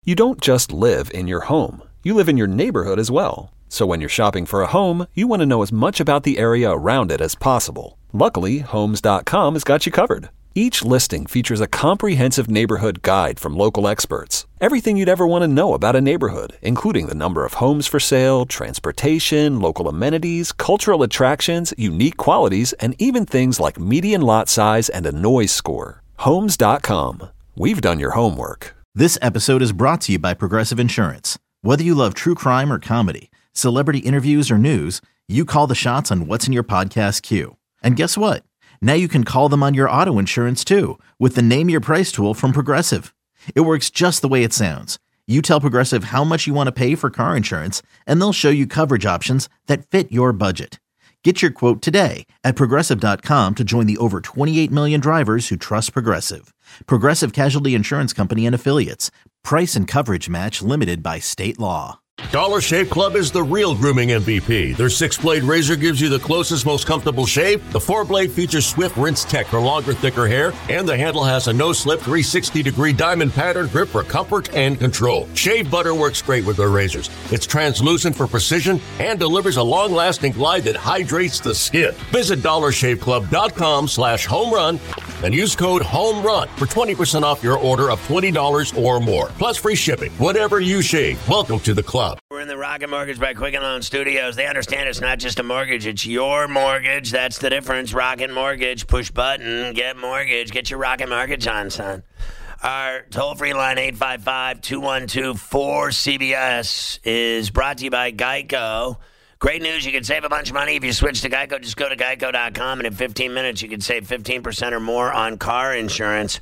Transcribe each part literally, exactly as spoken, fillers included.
You don't just live in your home. You live in your neighborhood as well. So when you're shopping for a home, you want to know as much about the area around it as possible. Luckily, Homes dot com has got you covered. Each listing features a comprehensive neighborhood guide from local experts. Everything you'd ever want to know about a neighborhood, including the number of homes for sale, transportation, local amenities, cultural attractions, unique qualities, and even things like median lot size and a noise score. Homes dot com. We've done your homework. This episode is brought to you by Progressive Insurance. Whether you love true crime or comedy, celebrity interviews or news, you call the shots on what's in your podcast queue. And guess what? Now you can call them on your auto insurance too with the Name Your Price tool from Progressive. It works just the way it sounds. You tell Progressive how much you want to pay for car insurance, and they'll show you coverage options that fit your budget. Get your quote today at Progressive dot com to join the over twenty-eight million drivers who trust Progressive. Progressive Casualty Insurance Company and Affiliates. Price and coverage match limited by state law. Dollar Shave Club is the real grooming M V P. Their six-blade razor gives you the closest, most comfortable shave. The four-blade features swift rinse tech for longer, thicker hair. And the handle has a no-slip three hundred sixty degree diamond pattern grip for comfort and control. Shave butter works great with their razors. It's translucent for precision and delivers a long-lasting glide that hydrates the skin. Visit dollar shave club dot com slash home run and use code HOMERUN for twenty percent off your order of twenty dollars or more. Plus free shipping. Whatever you shave, welcome to the club. We're in the Rocket Mortgage by Quicken Loan Studios. They understand it's not just a mortgage, it's your mortgage. That's the difference. Rocket Mortgage. Push button, get mortgage. Get your Rocket Mortgage on, son. Our toll-free line, eight five five, two one two, four C B S, is brought to you by Geico. Great news, you can save a bunch of money if you switch to Geico. Just go to geico dot com, and in fifteen minutes, you can save fifteen percent or more on car insurance.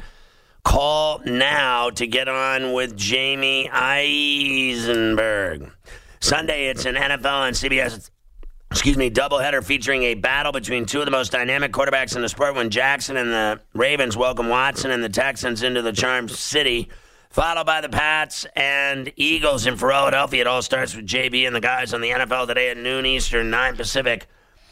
Call now to get on with Jamie Eisenberg. Sunday, it's an N F L and C B S, excuse me, doubleheader featuring a battle between two of the most dynamic quarterbacks in the sport when Jackson and the Ravens welcome Watson and the Texans into the Charm City, followed by the Pats and Eagles in Philadelphia. It all starts with J B and the guys on the N F L today at noon Eastern, nine Pacific.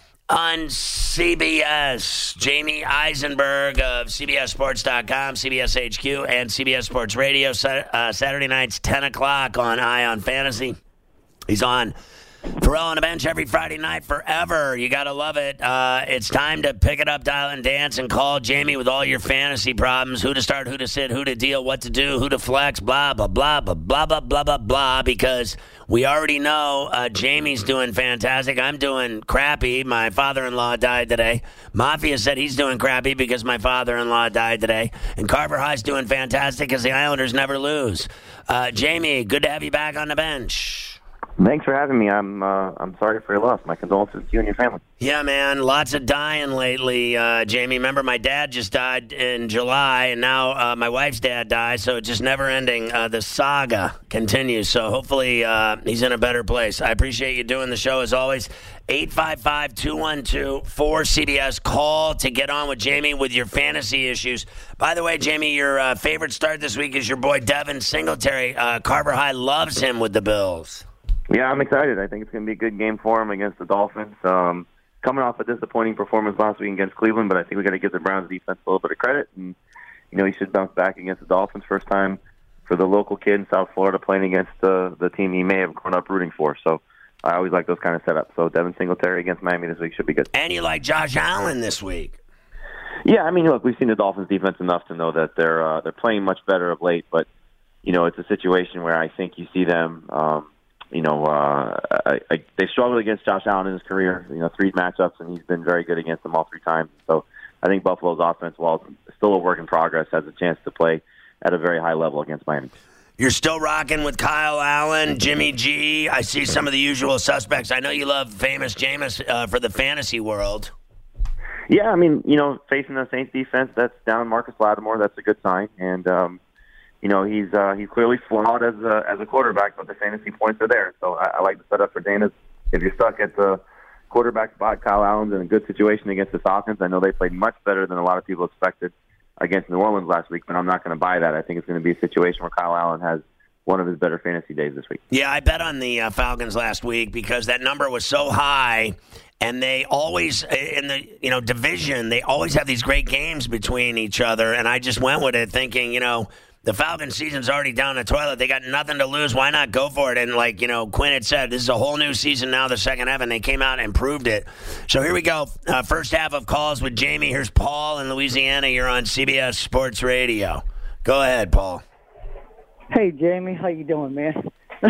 On C B S, Jamie Eisenberg of C B S Sports dot com, C B S H Q, and C B S Sports Radio, uh, Saturday nights, ten o'clock on Eye on Fantasy. He's on Terrell on the bench every Friday night forever. You got to love it. Uh, it's time to pick it up, dial and dance, and call Jamie with all your fantasy problems. Who to start, who to sit, who to deal, what to do, who to flex, blah, blah, blah, blah, blah, blah, blah, blah, blah, because we already know uh, Jamie's doing fantastic. I'm doing crappy. My father-in-law died today. Mafia said he's doing crappy because my father-in-law died today. And Carver High's doing fantastic because the Islanders never lose. Uh, Jamie, good to have you back on the bench. Thanks for having me. I'm uh, I'm sorry for your loss. My condolences to you and your family. Yeah, man. Lots of dying lately, uh, Jamie. Remember, my dad just died in July, and now uh, my wife's dad died, so it's just never ending. Uh, the saga continues, so hopefully uh, he's in a better place. I appreciate you doing the show, as always. eight five five, two one two, four C B S. Call to get on with Jamie with your fantasy issues. By the way, Jamie, your uh, favorite start this week is your boy Devin Singletary. Uh, Carver High loves him with the Bills. Yeah, I'm excited. I think it's going to be a good game for him against the Dolphins. Um, coming off a disappointing performance last week against Cleveland, but I think we got to give the Browns defense a little bit of credit. And you know, he should bounce back against the Dolphins. First time for the local kid in South Florida playing against uh, the team he may have grown up rooting for. So I always like those kind of setups. So Devin Singletary against Miami this week should be good. And you like Josh Allen this week. Yeah, I mean, look, we've seen the Dolphins defense enough to know that they're uh, they're playing much better of late. But you know, it's a situation where I think you see them. Um, You know, uh, I, I, they struggled against Josh Allen in his career, you know, three matchups, and he's been very good against them all three times. So I think Buffalo's offense, while it's still a work in progress, has a chance to play at a very high level against Miami. You're still rocking with Kyle Allen, Jimmy G. I see some of the usual suspects. I know you love famous Jameis uh, for the fantasy world. Yeah, I mean, you know, facing the Saints defense, that's down Marcus Lattimore. That's a good sign. And, um, you know, he's uh, he's clearly flawed as a, as a quarterback, but the fantasy points are there. So I, I like the setup for Dana. If you're stuck at the quarterback spot, Kyle Allen's in a good situation against the Falcons. I know they played much better than a lot of people expected against New Orleans last week, but I'm not going to buy that. I think it's going to be a situation where Kyle Allen has one of his better fantasy days this week. Yeah, I bet on the uh, Falcons last week because that number was so high, and they always, in the you know division, they always have these great games between each other, and I just went with it thinking, you know, the Falcons' season's already down the toilet. They got nothing to lose. Why not go for it? And like, you know, Quinn had said, this is a whole new season now, the second half, and they came out and proved it. So here we go. Uh, first half of calls with Jamie. Here's Paul in Louisiana. You're on C B S Sports Radio. Go ahead, Paul. Hey, Jamie. How you doing, man?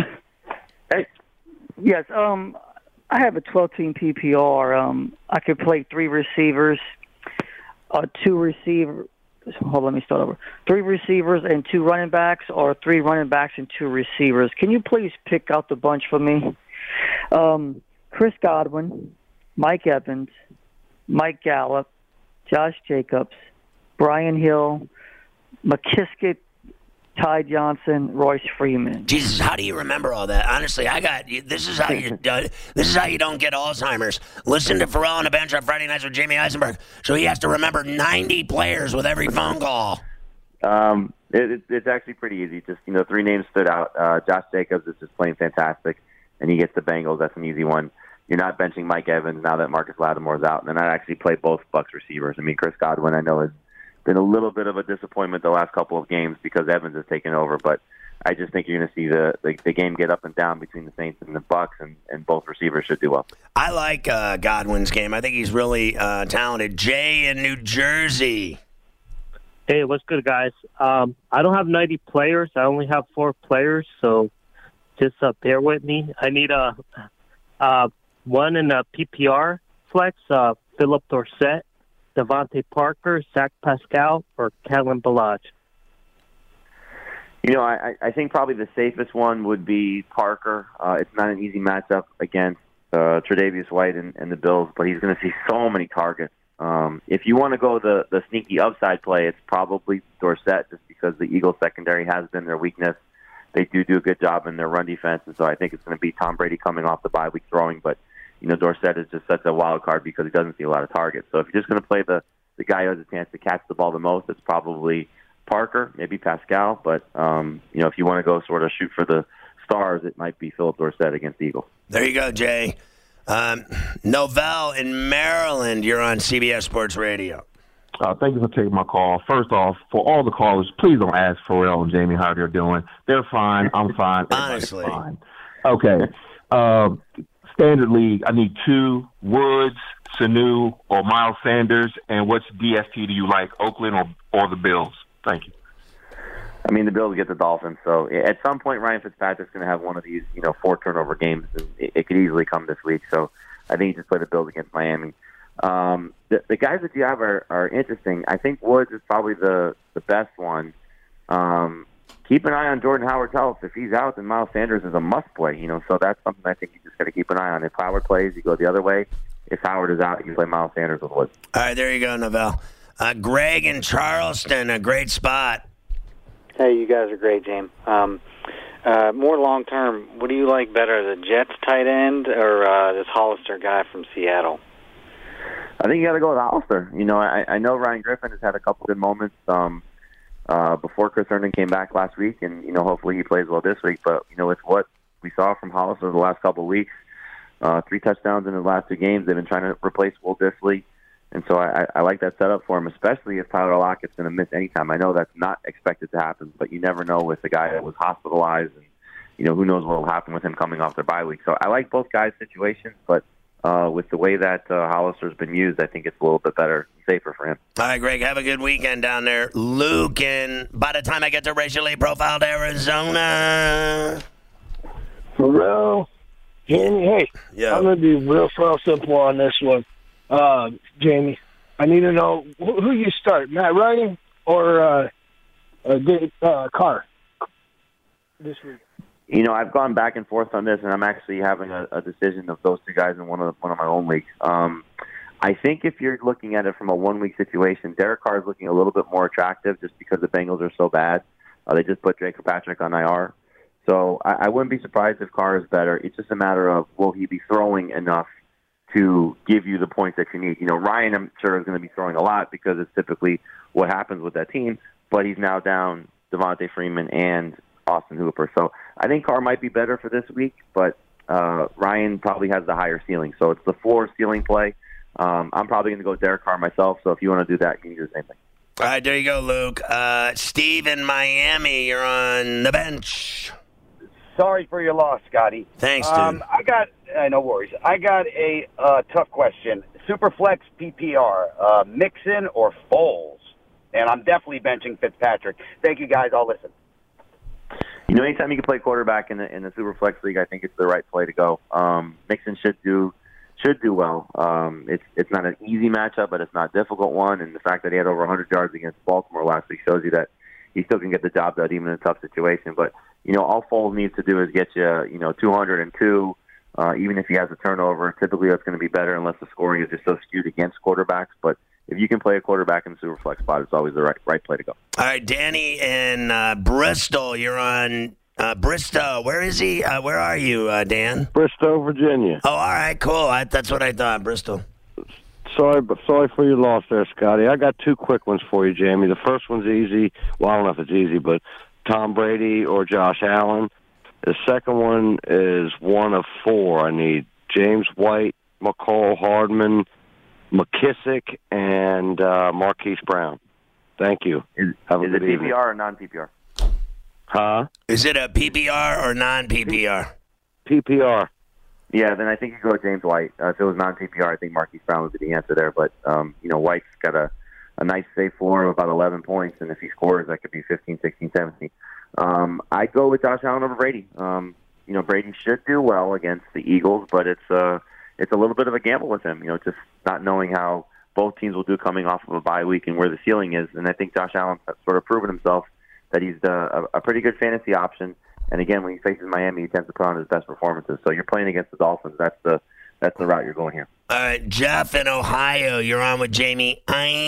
Hey. Yes, um, I have a twelve-team P P R. Um, I could play three receivers, uh, two receivers. Hold on, let me start over. Three receivers and two running backs, or three running backs and two receivers. Can you please pick out the bunch for me? Um, Chris Godwin, Mike Evans, Mike Gallup, Josh Jacobs, Brian Hill, McKissick, Ty Johnson, Royce Freeman. Jesus, how do you remember all that? Honestly, I got this is how you uh, this is how you don't get Alzheimer's. Listen to Pharrell on the Bench on Friday nights with Jamie Eisenberg. So he has to remember ninety players with every phone call. Um, it, it, it's actually pretty easy. Just, you know, three names stood out. Uh, Josh Jacobs is just playing fantastic, and he gets the Bengals. That's an easy one. You're not benching Mike Evans now that Marcus Lattimore's out, and then I actually play both Bucs receivers. I mean, Chris Godwin, I know, is been a little bit of a disappointment the last couple of games because Evans has taken over, but I just think you're going to see the, the the game get up and down between the Saints and the Bucs, and, and both receivers should do well. I like uh, Godwin's game. I think he's really uh, talented. Jay in New Jersey. Hey, what's good, guys? Um, I don't have ninety players. I only have four players, so just uh, bear with me. I need a uh, one in a P P R flex, uh, Philip Dorsett, Devontae Parker, Zach Pascal, or Kalen Ballage? You know, I, I think probably the safest one would be Parker. Uh, it's not an easy matchup against uh, Tre'Davious White and, and the Bills, but he's going to see so many targets. Um, if you want to go the, the sneaky upside play, it's probably Dorsett, just because the Eagles secondary has been their weakness. They do do a good job in their run defense, and so I think it's going to be Tom Brady coming off the bye week throwing, but you know, Dorsett is just such a wild card because he doesn't see a lot of targets. So if you're just going to play the, the guy who has a chance to catch the ball the most, it's probably Parker, maybe Pascal. But, um, you know, if you want to go sort of shoot for the stars, it might be Philip Dorsett against the Eagles. There you go, Jay. Um, Novell in Maryland, you're on C B S Sports Radio. Uh, thank you for taking my call. First off, for all the callers, please don't ask Pharrell and Jamie how they're doing. They're fine. I'm fine. Honestly. Fine. Okay. Um, Standard League, I need two, Woods, Sanu, or Miles Sanders. And which D S T do you like, Oakland or, or the Bills? Thank you. I mean, the Bills get the Dolphins. So at some point, Ryan Fitzpatrick's going to have one of these, you know, four turnover games. And it, it could easily come this week. So I think you just play the Bills against Miami. Um, the, the guys that you have are, are interesting. I think Woods is probably the, the best one. Um, keep an eye on Jordan Howard's health. If he's out, then Miles Sanders is a must-play. You know, so that's something I think you just got to keep an eye on. If Howard plays, you go the other way. If Howard is out, you play Miles Sanders with Woods. All right, there you go, Novell. Uh, Greg in Charleston, a great spot. Hey, you guys are great, James. Um, uh, more long-term, what do you like better, the Jets tight end or uh, this Hollister guy from Seattle? I think you got to go with Hollister. You know, I, I know Ryan Griffin has had a couple good moments um, uh, before Chris Herndon came back last week, and, you know, hopefully he plays well this week. But, you know, with what we saw from Hollister the last couple of weeks, uh, three touchdowns in the last two games, they've been trying to replace Will Dissly. And so I, I like that setup for him, especially if Tyler Lockett's going to miss any time. I know that's not expected to happen, but you never know with the guy that was hospitalized, and, you know, who knows what will happen with him coming off their bye week. So I like both guys' situations, but uh, with the way that uh, Hollister's been used, I think it's a little bit better, safer for him. All right, Greg, have a good weekend down there. Luke, and by the time I get to racially profiled Arizona. Pharrell, Jamie, hey, yeah. I'm going to be real real simple on this one. Uh, Jamie, I need to know who, who you start, Matt Ryan or uh, uh, Dave, uh, Carr this week. You know, I've gone back and forth on this, and I'm actually having a, a decision of those two guys in one of the, one of my own leagues. Um, I think if you're looking at it from a one-week situation, Derek Carr is looking a little bit more attractive just because the Bengals are so bad. Uh, they just put Drake Patrick on I R. So I, I wouldn't be surprised if Carr is better. It's just a matter of will he be throwing enough to give you the points that you need. You know, Ryan, I'm sure, is going to be throwing a lot because it's typically what happens with that team, but he's now down Devontae Freeman and Austin Hooper. So I think Carr might be better for this week, but uh, Ryan probably has the higher ceiling. So it's the floor ceiling play. Um, I'm probably going to go Derek Carr myself, so if you want to do that, you can do the same thing. All right, there you go, Luke. Uh, Steve in Miami, you're on the bench. Sorry for your loss, Scotty. Thanks, dude. Um, I got, uh, no worries. I got a uh, tough question. Superflex P P R, uh, Mixon or Foles? And I'm definitely benching Fitzpatrick. Thank you, guys. I'll listen. You know, anytime you can play quarterback in the in the Superflex league, I think it's the right play to go. Um, Mixon should do should do well. Um, it's it's not an easy matchup, but it's not a difficult one. And the fact that he had over one hundred yards against Baltimore last week shows you that he still can get the job done even in a tough situation. But you know, all Foles needs to do is get you you know two hundred two. Uh, even if he has a turnover, typically that's going to be better unless the scoring is just so skewed against quarterbacks. But if you can play a quarterback in the super flex spot, it's always the right right play to go. All right, Danny in uh, Bristol. You're on uh, Bristol. Where is he? Uh, where are you, uh, Dan? Bristol, Virginia. Oh, all right, cool. I, that's what I thought, Bristol. Sorry, but sorry for your loss there, Scotty. I got two quick ones for you, Jamie. The first one's easy. Well, I don't know if it's easy, but Tom Brady or Josh Allen. The second one is one of four I need. James White, McCall Hardman, McKissick, and uh, Marquise Brown. Thank you. Is, Have a is good it P P R evening. or non-P P R? Huh? Is it a P P R or non-P P R? P P R. Yeah, then I think you go with James White. Uh, if it was non-P P R, I think Marquise Brown would be the answer there. But, um, you know, White's got a, a nice safe floor of about eleven points, and if he scores, that could be fifteen, sixteen, seventeen. Um, I'd go with Josh Allen over Brady. Um, you know, Brady should do well against the Eagles, but it's uh, it's a little bit of a gamble with him, you know, just not knowing how both teams will do coming off of a bye week and where the ceiling is. And I think Josh Allen has sort of proven himself that he's a, a pretty good fantasy option. And again, when he faces Miami, he tends to put on his best performances. So you're playing against the Dolphins. That's the that's the route you're going here. All right, Jeff in Ohio. You're on with Jamie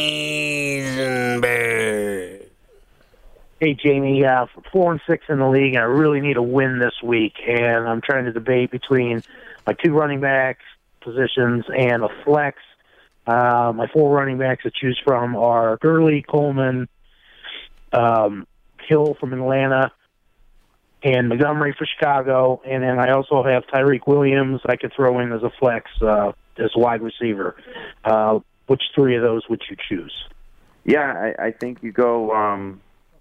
Eisenberg. Hey, Jamie, uh, four and six in the league, and I really need a win this week. And I'm trying to debate between my two running backs positions and a flex. Uh, my four running backs to choose from are Gurley, Coleman, um, Hill from Atlanta, and Montgomery for Chicago. And then I also have Tyreek Williams I could throw in as a flex uh, as a wide receiver. Uh, which three of those would you choose? Yeah, I, I think you go. Um,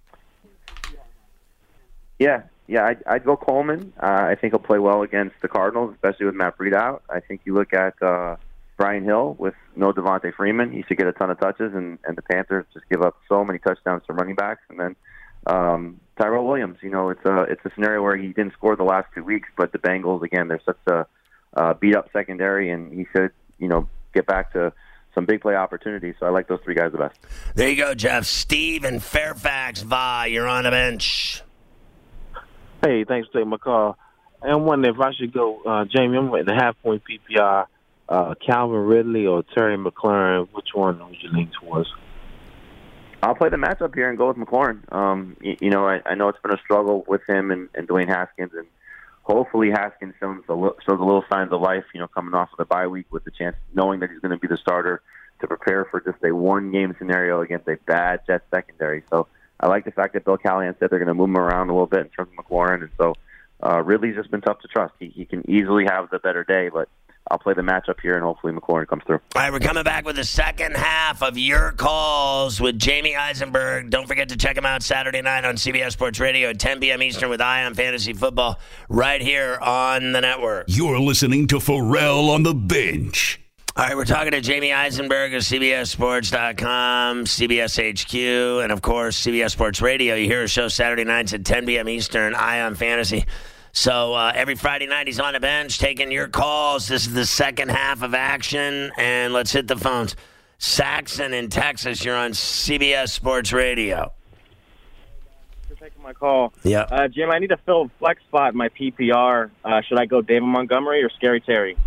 yeah, yeah, I'd, I'd go Coleman. Uh, I think he'll play well against the Cardinals, especially with Matt Breida out. I think you look at uh, Brian Hill with no Devontae Freeman. He should get a ton of touches, and, and the Panthers just give up so many touchdowns to running backs. And then um, Tyrell Williams. You know, it's a it's a scenario where he didn't score the last two weeks, but the Bengals again, they're such a uh, beat up secondary, and he should you know get back to some big play opportunities. So I like those three guys the best. There you go, Jeff. Steve in Fairfax, Va, you're on a bench. Hey, thanks for taking my call. I'm wondering if I should go, uh, Jamie, I'm at the half-point P P R, uh, Calvin Ridley or Terry McLaurin. Which one would you lean towards? I'll play the matchup here and go with McLaurin. Um, you, you know, I, I know it's been a struggle with him and, and Dwayne Haskins, and hopefully Haskins shows a, little, shows a little signs of life, you know, coming off of the bye week with the chance, knowing that he's going to be the starter to prepare for just a one-game scenario against a bad Jets secondary. So I like the fact that Bill Callahan said they're going to move him around a little bit in terms of McLaurin, and so uh, Ridley's just been tough to trust. He, he can easily have the better day, but I'll play the matchup here, and hopefully McLaurin comes through. All right, we're coming back with the second half of your calls with Jamie Eisenberg. Don't forget to check him out Saturday night on C B S Sports Radio at ten p.m. Eastern with Eye on Fantasy Football right here on the network. You're listening to Pharrell on the Bench. All right, we're talking to Jamie Eisenberg of C B S Sports dot com, C B S H Q, and, of course, C B S Sports Radio. You hear his show Saturday nights at ten p.m. Eastern, Eye on Fantasy. So uh, every Friday night he's on the bench taking your calls. This is the second half of action, and let's hit the phones. Saxon in Texas, you're on C B S Sports Radio. Thanks for taking my call. Yeah. Uh, Jim, I need to fill a flex spot in my P P R. Uh, should I go David Montgomery or Scary Terry?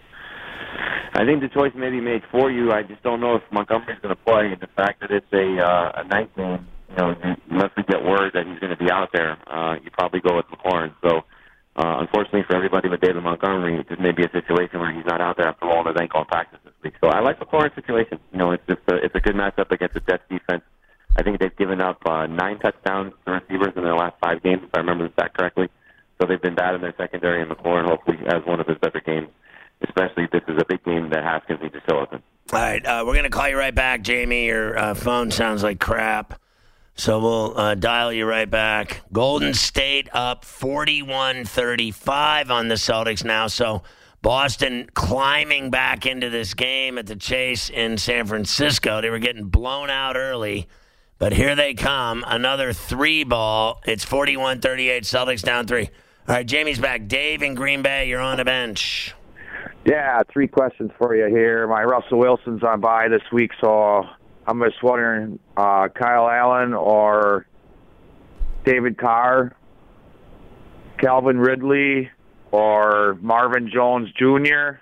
I think the choice may be made for you. I just don't know if Montgomery's going to play, and the fact that it's a uh, a night game, you know, unless we get word that he's going to be out there, uh, you probably go with McLaurin. So, uh, unfortunately for everybody with David Montgomery, this may be a situation where he's not out there after rolling his ankle in practice this week. So I like McLaurin's situation. You know, it's just a, it's a good matchup against the Jets defense. I think they've given up uh, nine touchdowns to receivers in their last five games, if I remember the stat correctly. So they've been bad in their secondary, and McLaurin hopefully has one of his better games. Especially if this is a big game that Haskins needs to show us in. All right, uh, we're going to call you right back, Jamie. Your uh, phone sounds like crap. So we'll uh, dial you right back. Golden State up forty-one thirty-five on the Celtics now. So Boston climbing back into this game at the Chase in San Francisco. They were getting blown out early, but here they come. Another three ball. It's forty-one thirty-eight, Celtics down three. All right, Jamie's back. Dave in Green Bay, you're on the bench. Yeah, three questions for you here. My Russell Wilson's on bye this week, so I'm just wondering, uh, Kyle Allen or David Carr, Calvin Ridley or Marvin Jones Junior,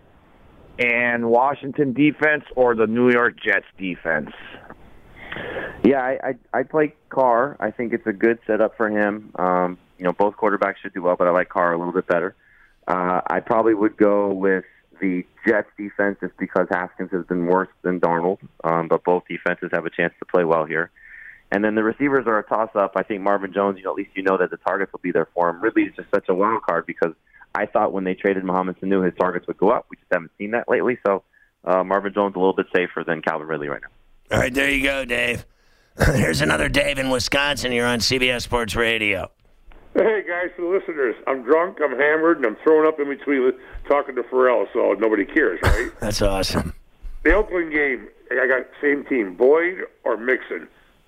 and Washington defense or the New York Jets defense? Yeah, I, I, I'd play Carr. I think it's a good setup for him. Um, you know, both quarterbacks should do well, but I like Carr a little bit better. Uh, I probably would go with the Jets defense just because Haskins has been worse than Darnold, um, but both defenses have a chance to play well here. And then the receivers are a toss-up. I think Marvin Jones, you know, at least you know that the targets will be there for him. Ridley is just such a wild card because I thought when they traded Mohamed Sanu, his targets would go up. We just haven't seen that lately. So uh, Marvin Jones a little bit safer than Calvin Ridley right now. All right, there you go, Dave. Here's another Dave in Wisconsin. You're on C B S Sports Radio. Hey, guys, for the listeners, I'm drunk, I'm hammered, and I'm throwing up in between talking to Pharrell, so nobody cares, right? That's awesome. The Oakland game, I got same team, Boyd or Mixon?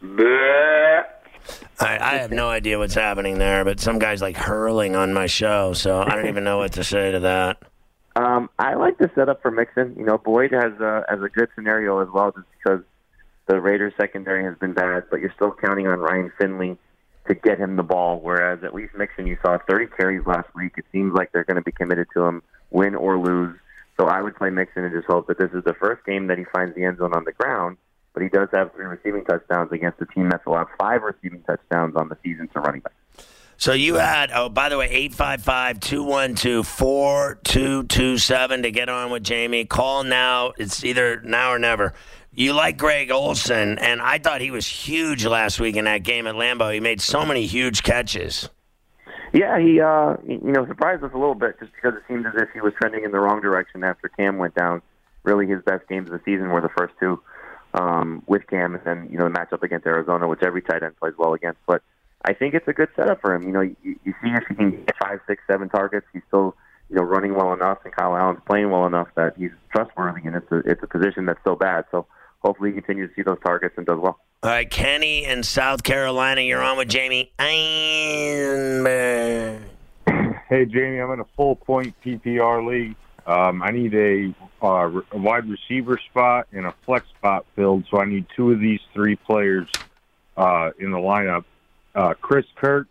Bleh. I, I have no idea what's happening there, but some guy's like hurling on my show, so I don't even know what to say to that. Um, I like the setup for Mixon. You know, Boyd has a, has a good scenario as well just because the Raiders' secondary has been bad, but you're still counting on Ryan Finley to get him the ball, whereas at least Mixon, you saw thirty carries last week. It seems like they're going to be committed to him, win or lose. So I would play Mixon and just hope that this is the first game that he finds the end zone on the ground, but he does have three receiving touchdowns against a team that's allowed five receiving touchdowns on the season to running back. So you had, oh, by the way, eight five five, two one two, four two two seven to get on with Jamie. Call now. It's either now or never. You like Greg Olsen, and I thought he was huge last week in that game at Lambeau. He made so many huge catches. Yeah, he uh, you know surprised us a little bit just because it seemed as if he was trending in the wrong direction after Cam went down. Really, his best games of the season were the first two um, with Cam, and then you know the matchup against Arizona, which every tight end plays well against. But I think it's a good setup for him. You know, you, you see if he can get five, six, seven targets, he's still you know running well enough, and Kyle Allen's playing well enough that he's trustworthy, and it's a it's a position that's so bad. So hopefully he continues to see those targets and does well. All right, Kenny in South Carolina, you're on with Jamie Einberg. Hey, Jamie, I'm in a full-point P P R league. Um, I need a, uh, a wide receiver spot and a flex spot filled, so I need two of these three players uh, in the lineup. Uh, Chris Kirk,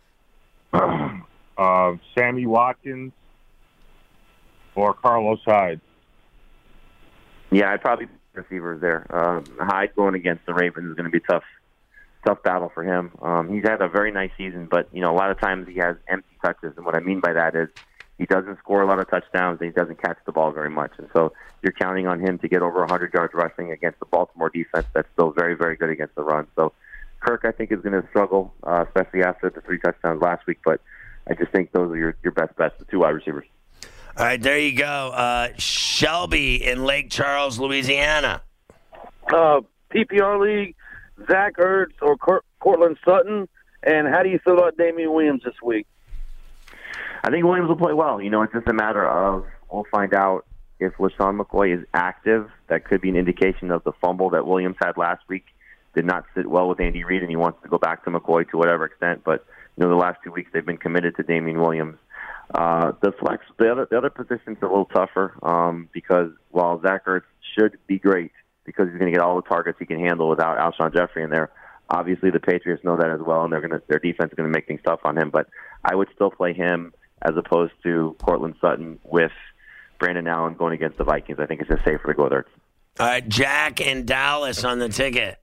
uh, Sammy Watkins, or Carlos Hyde. Yeah, I'd probably receivers there. Um, Hyde going against the Ravens is going to be tough, tough battle for him. Um, he's had a very nice season, but you know a lot of times he has empty touches, and what I mean by that is he doesn't score a lot of touchdowns and he doesn't catch the ball very much. And so you're counting on him to get over one hundred yards rushing against the Baltimore defense that's still very, very good against the run. So Kirk, I think, is going to struggle, uh, especially after the three touchdowns last week. But I just think those are your, your best bets, the two wide receivers. All right, there you go. Uh, Shelby in Lake Charles, Louisiana. Uh, P P R League, Zach Ertz or Cor- Cortland Sutton, and how do you feel about Damian Williams this week? I think Williams will play well. You know, it's just a matter of we'll find out if LaShawn McCoy is active. That could be an indication of the fumble that Williams had last week. Did not sit well with Andy Reid, and he wants to go back to McCoy to whatever extent. But, you know, the last two weeks they've been committed to Damian Williams. Uh, the flex, the other, the other position's a little tougher um, because while Zach Ertz should be great because he's going to get all the targets he can handle without Alshon Jeffrey in there, obviously the Patriots know that as well, and they're going to their defense is going to make things tough on him. But I would still play him as opposed to Cortland Sutton with Brandon Allen going against the Vikings. I think it's just safer to go there. All right, Jack in Dallas on the ticket.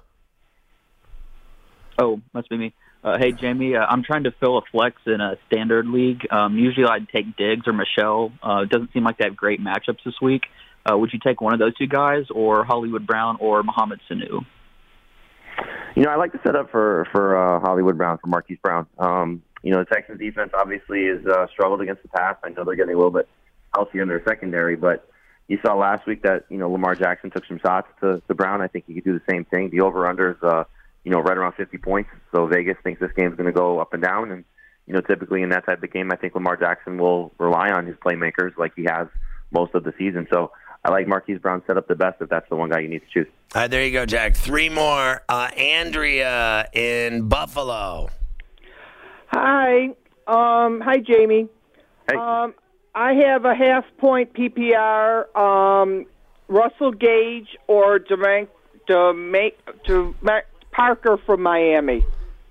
Oh, must be me. Uh, hey, Jamie, uh, I'm trying to fill a flex in a standard league. Um, usually I'd take Diggs or Michelle. Uh, it doesn't seem like they have great matchups this week. Uh, would you take one of those two guys or Hollywood Brown or Mohamed Sanu? You know, I like the setup for, for uh, Hollywood Brown, for Marquise Brown. Um, you know, the Texans defense obviously has uh, struggled against the pass. I know they're getting a little bit healthier in their secondary, but you saw last week that, you know, Lamar Jackson took some shots to, to Brown. I think he could do the same thing. The over-under is, uh, you know, right around fifty points. So Vegas thinks this game's going to go up and down. And, you know, typically in that type of game, I think Lamar Jackson will rely on his playmakers like he has most of the season. So I like Marquise Brown set up the best if that's the one guy you need to choose. All right, there you go, Jack. Three more. Uh, Andrea in Buffalo. Hi. Um, hi, Jamie. Hey. Um, I have a half point P P R, um, Russell Gage or DeMar- DeMar- DeMar- Parker from Miami.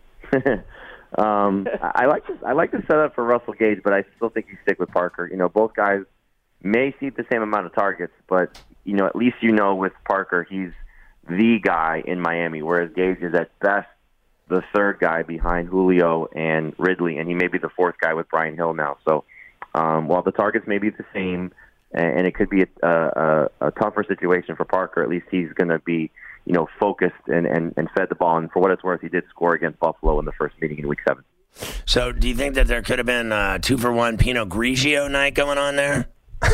um, I like this. I like the setup for Russell Gage, but I still think you stick with Parker. You know, both guys may see the same amount of targets, but you know, at least you know with Parker, he's the guy in Miami, whereas Gage is at best the third guy behind Julio and Ridley, and he may be the fourth guy with Brian Hill now. So um, while the targets may be the same, and it could be a, a, a tougher situation for Parker, at least he's going to be, you know, focused and, and, and fed the ball. And for what it's worth, he did score against Buffalo in the first meeting in Week seven. So do you think that there could have been a two-for-one Pinot Grigio night going on there?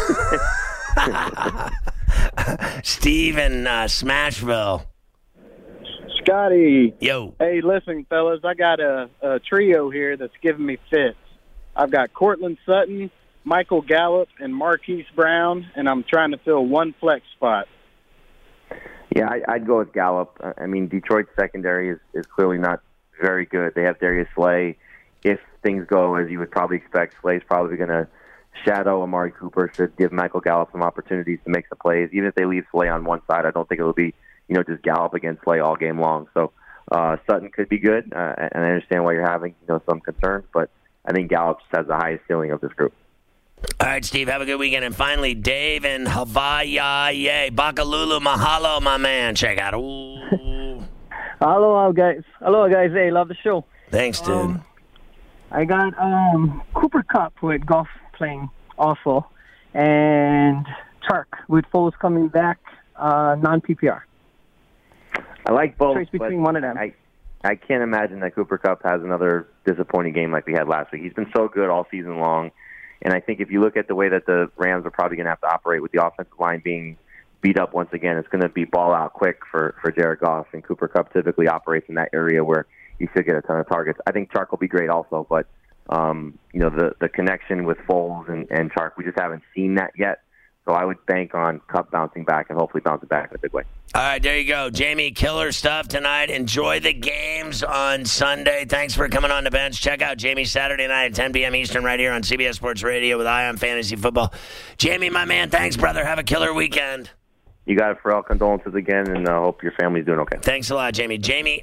Steve in uh, Smashville. Scotty. Yo. Hey, listen, fellas, I got a, a trio here that's giving me fits. I've got Cortland Sutton, Michael Gallup, and Marquise Brown, and I'm trying to fill one flex spot. Yeah, I, I'd go with Gallup. I mean, Detroit's secondary is, is clearly not very good. They have Darius Slay. If things go as you would probably expect, Slay's probably going to shadow Amari Cooper, should give Michael Gallup some opportunities to make some plays. Even if they leave Slay on one side, I don't think it will be, you know, just Gallup against Slay all game long. So uh, Sutton could be good, uh, and I understand why you're having, you know, some concerns, but I think Gallup just has the highest ceiling of this group. All right, Steve, have a good weekend. And finally, Dave in Hawaii. Yay. Bakalulu, mahalo, my man. Check out. Ooh. Hello, guys. Hello, guys. Hey, love the show. Thanks, dude. Um, I got um, Cooper Kupp with golf playing also, and Chark with Foles coming back, uh, non-P P R. I like both. Choice between but one of them. I, I can't imagine that Cooper Kupp has another disappointing game like we had last week. He's been so good all season long. And I think if you look at the way that the Rams are probably going to have to operate with the offensive line being beat up once again, it's going to be ball out quick for, for Jared Goff. And Cooper Kupp typically operates in that area where he should get a ton of targets. I think Chark will be great also, but um, you know, the, the connection with Foles and, and Chark, we just haven't seen that yet. So I would bank on Kupp bouncing back and hopefully bouncing back in a big way. All right, there you go. Jamie, killer stuff tonight. Enjoy the games on Sunday. Thanks for coming on the bench. Check out Jamie Saturday night at ten p.m. Eastern right here on C B S Sports Radio with Eye on Fantasy Football. Jamie, my man, thanks, brother. Have a killer weekend. You got it, Pharrell. Condolences again, and I uh, hope your family's doing okay. Thanks a lot, Jamie. Jamie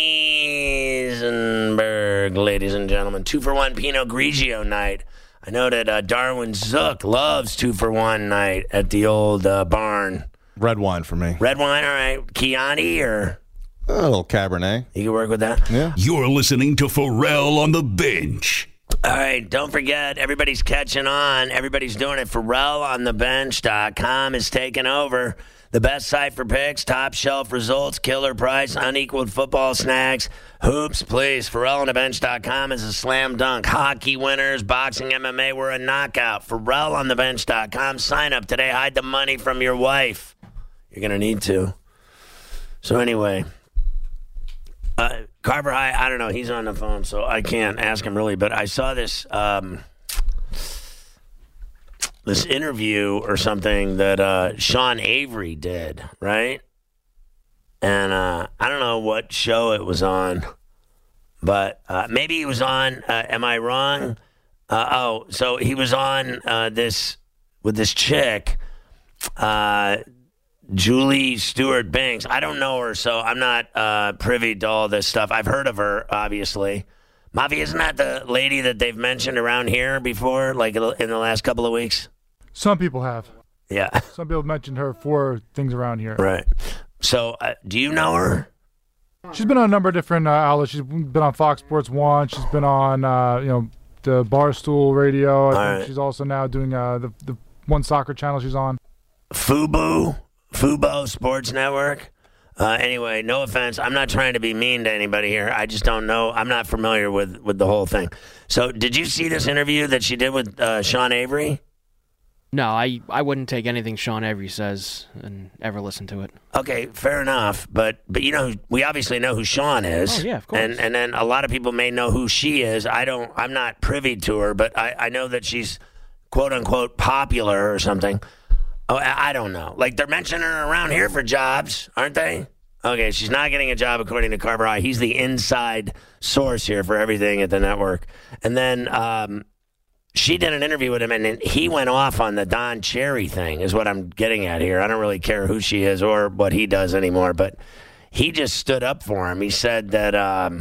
Eisenberg, ladies and gentlemen. Two for one Pinot Grigio night. I know that uh, Darwin Zook loves two for one night at the old uh, barn. Red wine for me. Red wine, all right. Chianti or? A little Cabernet. You can work with that? Yeah. You're listening to Pharrell on the Bench. All right, don't forget, everybody's catching on. Everybody's doing it. Pharrell on the bench dot com is taking over. The best site for picks, top shelf results, killer price, unequaled football snacks, hoops, please. Pharrell on the bench dot com is a slam dunk. Hockey winners, boxing, M M A, we're a knockout. Pharrell on the bench dot com. Sign up today. Hide the money from your wife. You're going to need to. So anyway, uh, Carver High, I don't know. He's on the phone, so I can't ask him really. But I saw this um, this interview or something that uh, Sean Avery did, right? And uh, I don't know what show it was on, but uh, maybe he was on, uh, am I wrong? Uh, oh, so he was on uh, this with this chick, uh, Julie Stewart Banks. I don't know her, so I'm not uh, privy to all this stuff. I've heard of her, obviously. Mavi, isn't that the lady that they've mentioned around here before, like in the last couple of weeks? Some people have. Yeah. Some people mentioned her for things around here. Right. So, uh, do you know her? She's been on a number of different uh, outlets. She's been on Fox Sports One. She's been on, uh, you know, the Barstool Radio. I All think right. she's also now doing uh, the the one soccer channel she's on. Fubo, Fubo Sports Network. Uh, anyway, no offense. I'm not trying to be mean to anybody here. I just don't know. I'm not familiar with, with the whole thing. So, did you see this interview that she did with uh, Sean Avery? No, I, I wouldn't take anything Sean Avery says and ever listen to it. Okay, fair enough. But but you know, we obviously know who Sean is. Oh, yeah, of course. And and then a lot of people may know who she is. I don't. I'm not privy to her, but I, I know that she's quote unquote popular or something. Oh, I, I don't know. Like they're mentioning her around here for jobs, aren't they? Okay, she's not getting a job according to Carver High. He's the inside source here for everything at the network. And then. Um, She did an interview with him, and he went off on the Don Cherry thing, is what I'm getting at here. I don't really care who she is or what he does anymore, but he just stood up for him. He said that, um,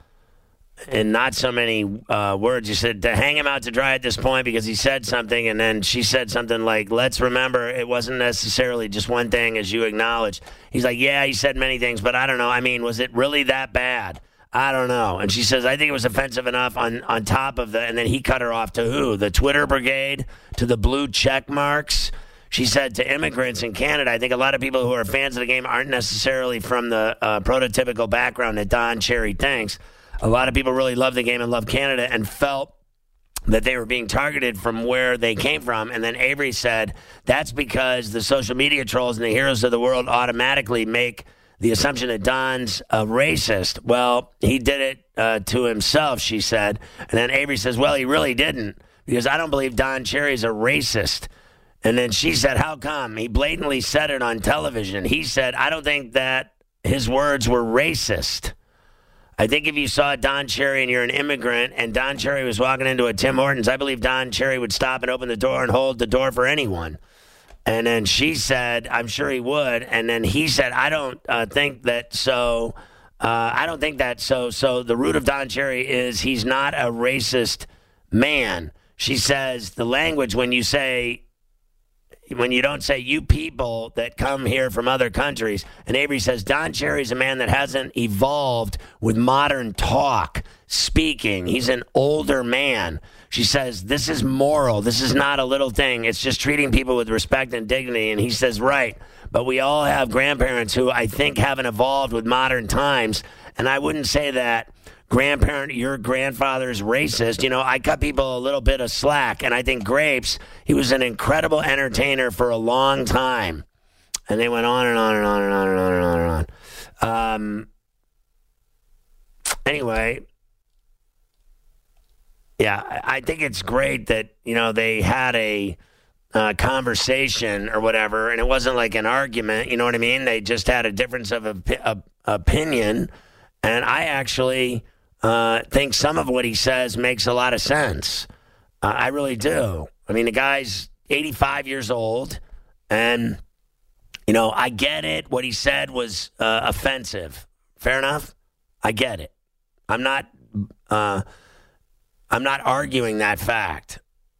in not so many uh, words, he said to hang him out to dry at this point because he said something, and then she said something like, let's remember it wasn't necessarily just one thing, as you acknowledged. He's like, yeah, he said many things, but I don't know. I mean, was it really that bad? I don't know. And she says, I think it was offensive enough on, on top of the, and then he cut her off to who? The Twitter brigade, to the blue check marks. She said to immigrants in Canada, I think a lot of people who are fans of the game aren't necessarily from the uh, prototypical background that Don Cherry thinks. A lot of people really love the game and love Canada and felt that they were being targeted from where they came from. And then Avery said, that's because the social media trolls and the heroes of the world automatically make the assumption that Don's a racist. Well, he did it uh, to himself, she said. And then Avery says, well, he really didn't, because I don't believe Don Cherry's a racist. And then she said, how come? He blatantly said it on television. He said, I don't think that his words were racist. I think if you saw Don Cherry and you're an immigrant and Don Cherry was walking into a Tim Hortons, I believe Don Cherry would stop and open the door and hold the door for anyone. And then she said, I'm sure he would. And then he said, I don't uh, think that so. Uh, I don't think that so. So the root of Don Cherry is he's not a racist man. She says the language when you say, when you don't say you people that come here from other countries. And Avery says, Don Cherry's a man that hasn't evolved with modern talk, speaking. He's an older man. She says, this is moral. This is not a little thing. It's just treating people with respect and dignity. And he says, right. But we all have grandparents who I think haven't evolved with modern times. And I wouldn't say that grandparent, your grandfather's racist. You know, I cut people a little bit of slack. And I think Grapes, he was an incredible entertainer for a long time. And they went on and on and on and on and on and on and on. Um, anyway. Yeah, I think it's great that, you know, they had a uh, conversation or whatever, and it wasn't like an argument, you know what I mean? They just had a difference of op- op- opinion, and I actually uh, think some of what he says makes a lot of sense. Uh, I really do. I mean, the guy's eighty-five years old, and, you know, I get it. What he said was uh, offensive. Fair enough? I get it. I'm not... Uh, I'm not arguing that fact,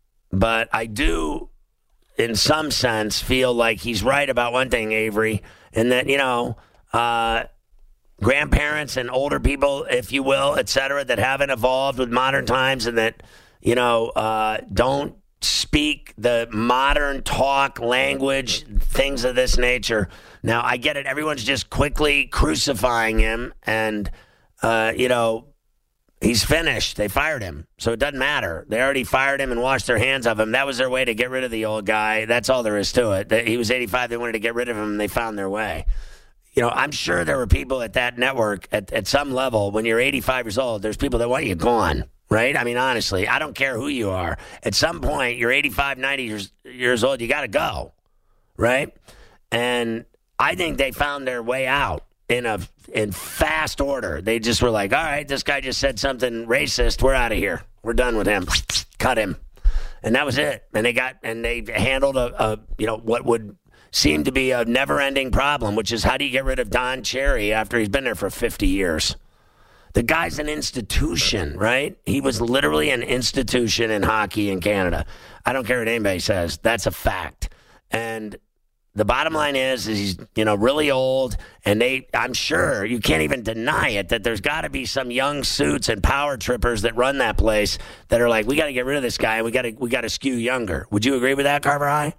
but I do, in some sense, feel like he's right about one thing, Avery, and that, you know, uh, grandparents and older people, if you will, et cetera, that haven't evolved with modern times and that, you know, uh, don't speak the modern talk, language, things of this nature. Now, I get it. Everyone's just quickly crucifying him and, uh, you know, he's finished. They fired him. So it doesn't matter. They already fired him and washed their hands of him. That was their way to get rid of the old guy. That's all there is to it. He was eighty-five. They wanted to get rid of him, and they found their way. You know, I'm sure there were people at that network at, at some level, when you're eighty-five years old, there's people that want you gone, right? I mean, honestly, I don't care who you are. At some point, you're eighty-five, ninety years, years old, you got to go, right? And I think they found their way out in a in fast order. They just were like, all right, this guy just said something racist. We're out of here. We're done with him. Cut him. And that was it. And they got and they handled a, a you know, what would seem to be a never-ending problem, which is how do you get rid of Don Cherry after he's been there for fifty years? The guy's an institution, right? He was literally an institution in hockey in Canada. I don't care what anybody says. That's a fact. And the bottom line is, is he's, you know, really old, and they, I'm sure, you can't even deny it, that there's got to be some young suits and power trippers that run that place that are like, we got to get rid of this guy, and we got to we got to skew younger. Would you agree with that, Carver High?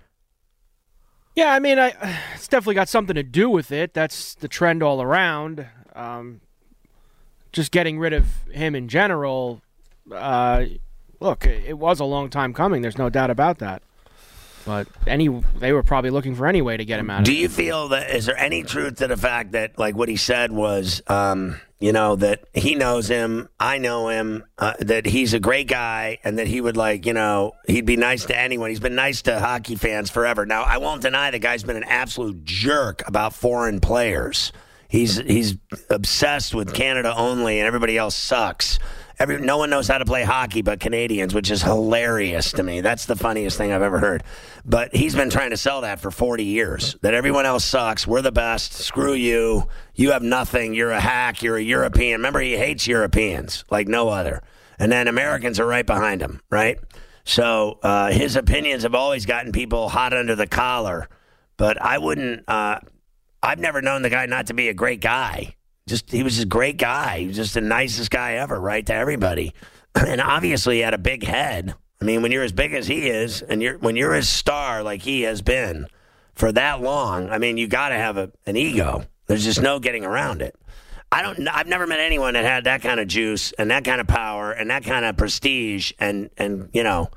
Yeah, I mean, I, it's definitely got something to do with it. That's the trend all around. Um, just getting rid of him in general, uh, look, it was a long time coming. There's no doubt about that. But any they were probably looking for any way to get him out of Do it. you feel that, is there any truth to the fact that, like, what he said was, um, you know, that he knows him, I know him, uh, that he's a great guy, and that he would, like, you know, he'd be nice to anyone. He's been nice to hockey fans forever. Now, I won't deny the guy's been an absolute jerk about foreign players. He's he's obsessed with Canada only, and everybody else sucks. Every, no one knows how to play hockey but Canadians, which is hilarious to me. That's the funniest thing I've ever heard. But he's been trying to sell that for forty years, that everyone else sucks. We're the best. Screw you. You have nothing. You're a hack. You're a European. Remember, he hates Europeans like no other. And then Americans are right behind him, right? So uh, his opinions have always gotten people hot under the collar. But I wouldn't uh, – I've never known the guy not to be a great guy. Just he was just a great guy. He was just the nicest guy ever, right, to everybody. And obviously he had a big head. I mean, when you're as big as he is, and you're when you're a star like he has been for that long, I mean, you got to have a, an ego. There's just no getting around it. I don't. I've never met anyone that had that kind of juice and that kind of power and that kind of prestige and and you know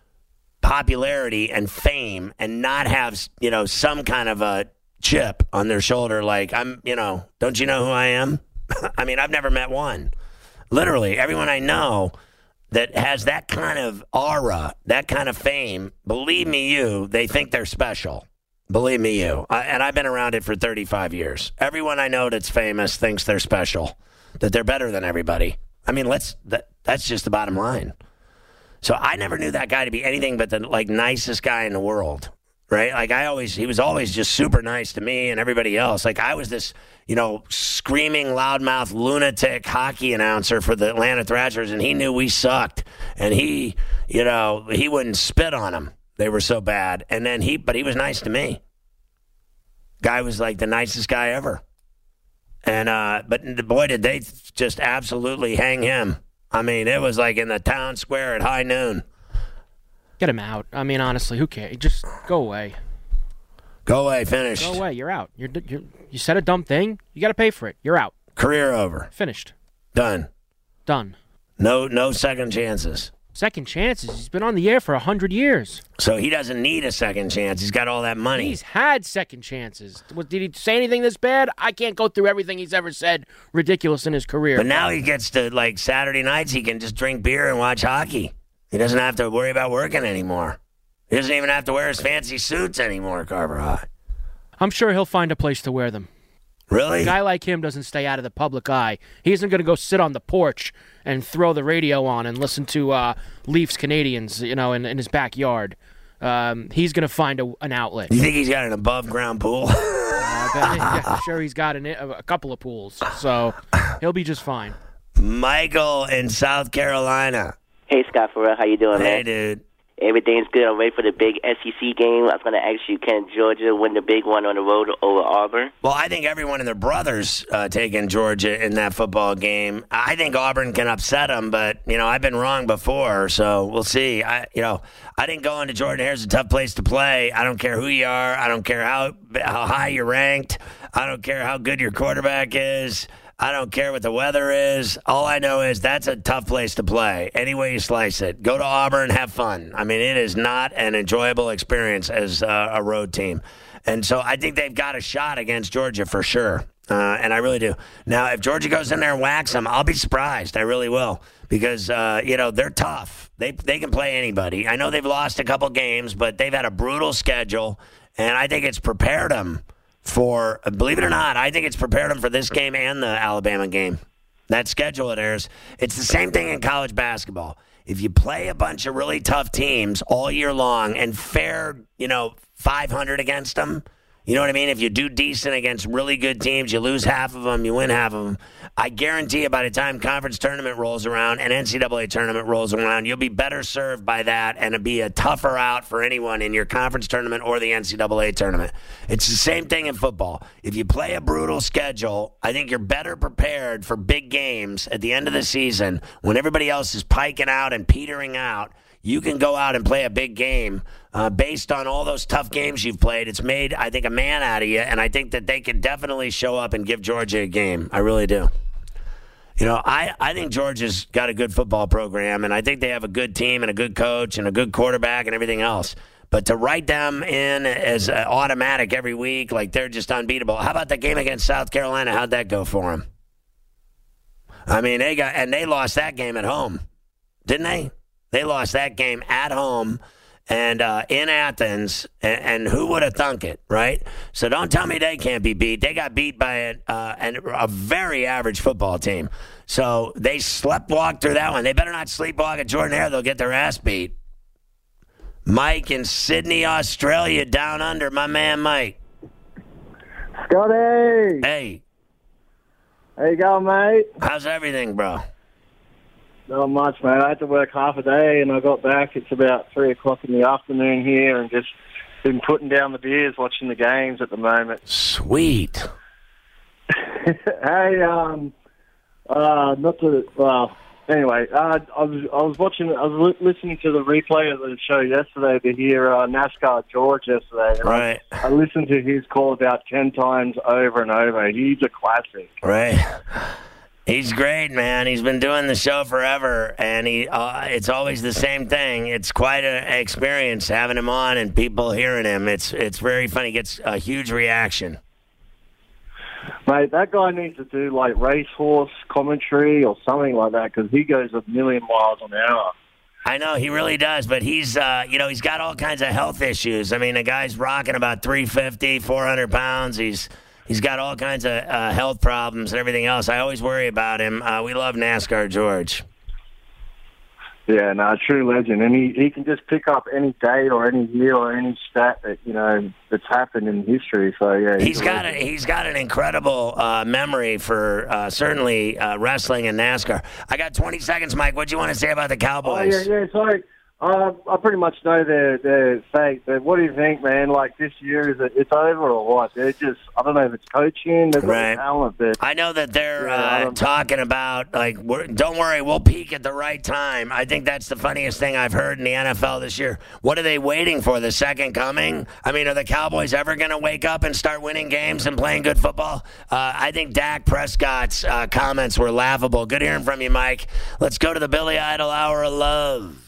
popularity and fame and not have you know some kind of a chip on their shoulder like, I'm, you know, don't you know who I am? I mean, I've never met one. Literally, everyone I know that has that kind of aura, that kind of fame, believe me you, they think they're special. Believe me you. I, and I've been around it for thirty-five years. Everyone I know that's famous thinks they're special, that they're better than everybody. I mean, let's that, that's just the bottom line. So I never knew that guy to be anything but the like nicest guy in the world. Right? Like I always, he was always just super nice to me and everybody else. Like I was this, you know, screaming loudmouth lunatic hockey announcer for the Atlanta Thrashers, and he knew we sucked. And he, you know, he wouldn't spit on them. They were so bad. And then he, but he was nice to me. Guy was like the nicest guy ever. And, uh, but boy, did they just absolutely hang him. I mean, it was like in the town square at high noon. Get him out. I mean, honestly, who cares? Just go away. Go away. Finished. Go away. You're out. You're, you're you said a dumb thing. You got to pay for it. You're out. Career over. Finished. Done. Done. No, no second chances. Second chances. He's been on the air for a hundred years. So he doesn't need a second chance. He's got all that money. He's had second chances. Did he say anything this bad? I can't go through everything he's ever said ridiculous in his career. But now he gets to like Saturday nights. He can just drink beer and watch hockey. He doesn't have to worry about working anymore. He doesn't even have to wear his fancy suits anymore, Carver High. I'm sure he'll find a place to wear them. Really? A guy like him doesn't stay out of the public eye. He isn't going to go sit on the porch and throw the radio on and listen to uh, Leafs Canadians, you know, in, in his backyard. Um, he's going to find a, an outlet. You think he's got an above-ground pool? uh, but, yeah, I'm sure he's got an, a couple of pools, so he'll be just fine. Michael in South Carolina. Hey, Scott Farrell, how you doing, hey, man? Hey, dude. Everything's good. I'm ready for the big S E C game. I was going to ask you, can Georgia win the big one on the road over Auburn? Well, I think everyone and their brothers uh, taking Georgia in that football game. I think Auburn can upset them, but, you know, I've been wrong before, so we'll see. I, you know, I think going to Jordan Hare's a tough place to play. I don't care who you are. I don't care how how high you're ranked. I don't care how good your quarterback is. I don't care what the weather is. All I know is that's a tough place to play. Any way you slice it. Go to Auburn, have fun. I mean, it is not an enjoyable experience as uh, a road team. And so I think they've got a shot against Georgia for sure. Uh, and I really do. Now, if Georgia goes in there and whacks them, I'll be surprised. I really will. Because, uh, you know, they're tough. They, they can play anybody. I know they've lost a couple games, but they've had a brutal schedule. And I think it's prepared them for, believe it or not, I think it's prepared them for this game and the Alabama game. That schedule it airs. It's the same thing in college basketball. If you play a bunch of really tough teams all year long and fare, you know, five hundred against them, you know what I mean? If you do decent against really good teams, you lose half of them, you win half of them. I guarantee you by the time conference tournament rolls around and N C double A tournament rolls around, you'll be better served by that and it'll be a tougher out for anyone in your conference tournament or the N C double A tournament. It's the same thing in football. If you play a brutal schedule, I think you're better prepared for big games at the end of the season when everybody else is piking out and petering out. You can go out and play a big game uh, based on all those tough games you've played. It's made, I think, a man out of you, and I think that they can definitely show up and give Georgia a game. I really do. You know, I, I think Georgia's got a good football program, and I think they have a good team and a good coach and a good quarterback and everything else. But to write them in as uh, automatic every week, like they're just unbeatable. How about the game against South Carolina? How'd that go for them? I mean, they got and they lost that game at home, didn't they? They lost that game at home and uh, in Athens, and, and who would have thunk it, right? So don't tell me they can't be beat. They got beat by a, uh, an, a very average football team. So they sleptwalked through that one. They better not sleepwalk at Jordan-Hare. They'll get their ass beat. Mike in Sydney, Australia, down under. My man, Mike. Scotty! Hey. How you going, mate? How's everything, bro? Not much, mate. I had to work half a day, and I got back. It's about three o'clock in the afternoon here, and just been putting down the beers, watching the games at the moment. Sweet. Hey, um, uh, not to, well, anyway, uh, I was I was watching, I was li- listening to the replay of the show yesterday to hear uh, NASCAR George yesterday. And right. I, I listened to his call about ten times over and over. He's a classic. Right. He's great, man. He's been doing the show forever, and he uh, it's always the same thing. It's quite an experience having him on and people hearing him. It's it's very funny. He gets a huge reaction. Mate, that guy needs to do like racehorse commentary or something like that because he goes a million miles an hour. I know, he really does, but he's, uh, you know, he's got all kinds of health issues. I mean, the guy's rocking about three fifty, four hundred pounds. He's he's got all kinds of uh, health problems and everything else. I always worry about him. Uh, we love NASCAR George. Yeah, no, true legend. And he, he can just pick up any date or any year or any stat that, you know, that's happened in history. So, yeah. He's, he's got a, he's got an incredible uh, memory for uh, certainly uh, wrestling and NASCAR. I got twenty seconds, Mike. What do you want to say about the Cowboys? Oh, yeah, yeah, sorry. Uh, I pretty much know their their fate. But what do you think, man? Like this year, is it it's over or what? They're just I don't know if it's coaching, they've got right. talent. But I know that they're yeah, uh, talking about like, we're, don't worry, we'll peak at the right time. I think that's the funniest thing I've heard in the N F L this year. What are they waiting for? The second coming? I mean, are the Cowboys ever going to wake up and start winning games and playing good football? Uh, I think Dak Prescott's uh, comments were laughable. Good hearing from you, Mike. Let's go to the Billy Idol Hour of Love.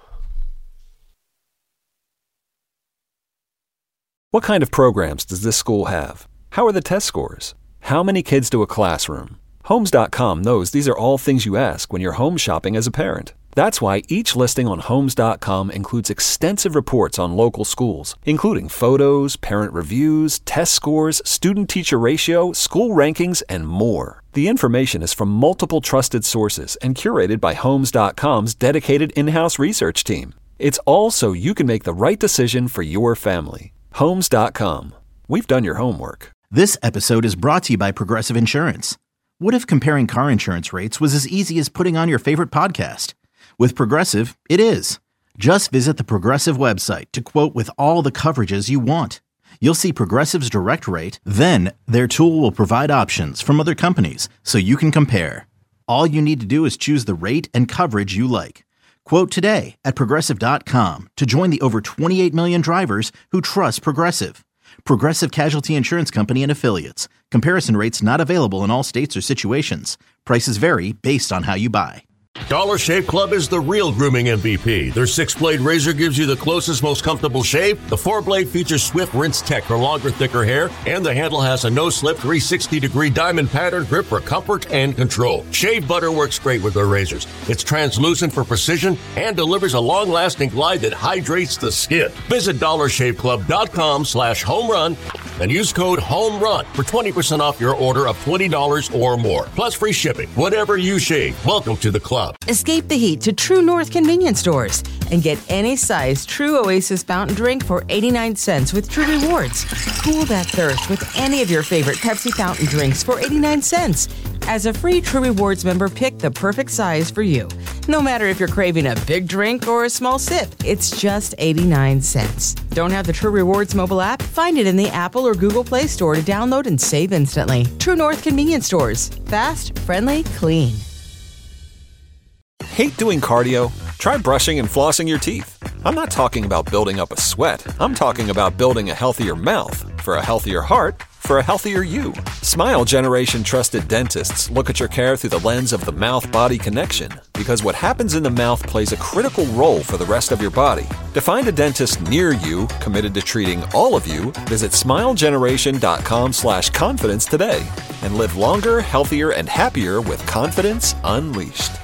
What kind of programs does this school have? How are the test scores? How many kids do a classroom? Homes dot com knows these are all things you ask when you're home shopping as a parent. That's why each listing on Homes dot com includes extensive reports on local schools, including photos, parent reviews, test scores, student-teacher ratio, school rankings, and more. The information is from multiple trusted sources and curated by Homes dot com's dedicated in-house research team. It's all so you can make the right decision for your family. Homes dot com. We've done your homework. This episode is brought to you by Progressive Insurance. What if comparing car insurance rates was as easy as putting on your favorite podcast? With Progressive, it is. Just visit the Progressive website to quote with all the coverages you want. You'll see Progressive's direct rate, then their tool will provide options from other companies so you can compare. All you need to do is choose the rate and coverage you like. Quote today at Progressive dot com to join the over twenty-eight million drivers who trust Progressive. Progressive Casualty Insurance Company and Affiliates. Comparison rates not available in all states or situations. Prices vary based on how you buy. Dollar Shave Club is the real grooming M V P. Their six-blade razor gives you the closest, most comfortable shave. The four-blade features Swift Rinse Tech for longer, thicker hair. And the handle has a no-slip three sixty degree diamond pattern grip for comfort and control. Shave butter works great with their razors. It's translucent for precision and delivers a long-lasting glide that hydrates the skin. Visit dollar shave club dot com slash home run and use code HOMERUN for twenty percent off your order of twenty dollars or more. Plus free shipping. Whatever you shave, welcome to the club. Escape the heat to True North convenience stores and get any size True Oasis fountain drink for eighty-nine cents with True Rewards. Cool that thirst with any of your favorite Pepsi fountain drinks for eighty-nine cents. As a free True Rewards member, pick the perfect size for you. No matter if you're craving a big drink or a small sip, it's just eighty-nine cents. Don't have the True Rewards mobile app? Find it in the Apple or Google Play Store to download and save instantly. True North convenience stores. Fast, friendly, clean. Hate doing cardio? Try brushing and flossing your teeth. I'm not talking about building up a sweat. I'm talking about building a healthier mouth for a healthier heart for for a healthier you. Smile Generation trusted dentists look at your care through the lens of the mouth-body connection, because what happens in the mouth plays a critical role for the rest of your body. To find a dentist near you committed to treating all of you, visit smilegeneration.com slash confidence today and live longer, healthier, and happier with confidence unleashed.